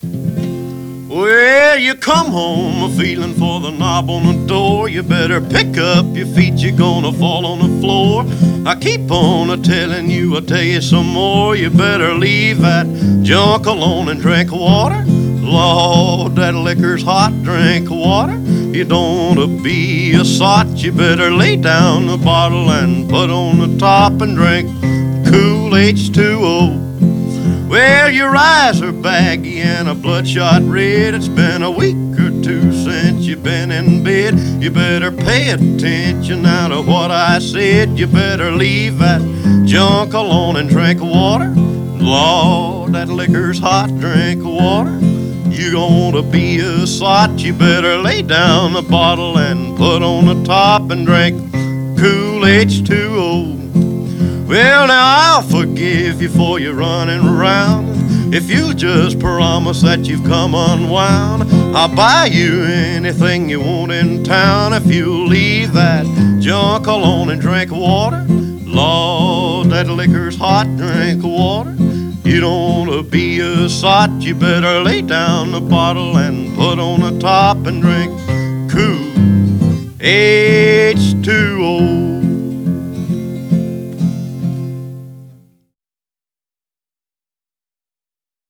Well, you come home a feeling for the knob on the door. You better pick up your feet, you're gonna fall on the floor. I keep on telling you, I'll tell you some more. You better leave that junk alone and drink water. Lord, that liquor's hot, drink water. You don't wanna be a sot, you better lay down the bottle and put on the top and drink cool H2O. Well, your eyes are baggy and a bloodshot red. It's been a week or two since you've been in bed. You better pay attention now to what I said. You better leave that junk alone and drink water. Lord, that liquor's hot, drink water. You gonna be a sot, you better lay down the bottle and put on the top and drink cool H2O. Well, now I'll forgive you for your running around if you just promise that you've come unwound. I'll buy you anything you want in town if you leave that junk alone and drink water. Lord, that liquor's hot, drink water. You don't wanna be a sot, you better lay down the bottle and put on the top and drink cool H2O.